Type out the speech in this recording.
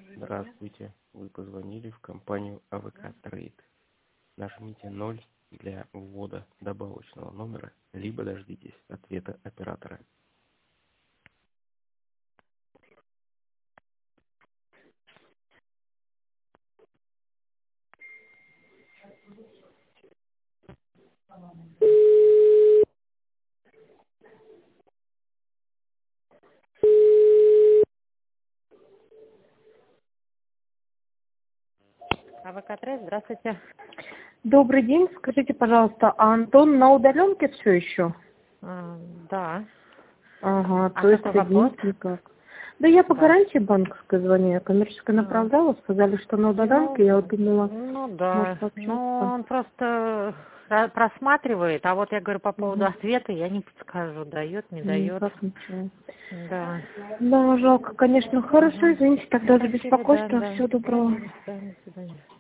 Здравствуйте, вы позвонили в компанию АВК Трейд. Нажмите 0 для ввода добавочного номера, либо дождитесь ответа оператора. АВК Трейд, здравствуйте. Добрый день. Скажите, пожалуйста, а Антон на удаленке все еще? Да. Ага, А то есть какой вопрос? соединить никак. Да я по Да. гарантии банковской звоню, я коммерческая направляла, сказали, что на удаленке, я вот думала, Ну да, может общаться. но он просто просматривает, а вот я говорю по поводу ответа, я не подскажу, дает, не дает. Никак ничего. Да. Да, жалко, конечно. Хорошо, извините тогда за Спасибо, да, беспокойство. да. Всего доброго. До свидания.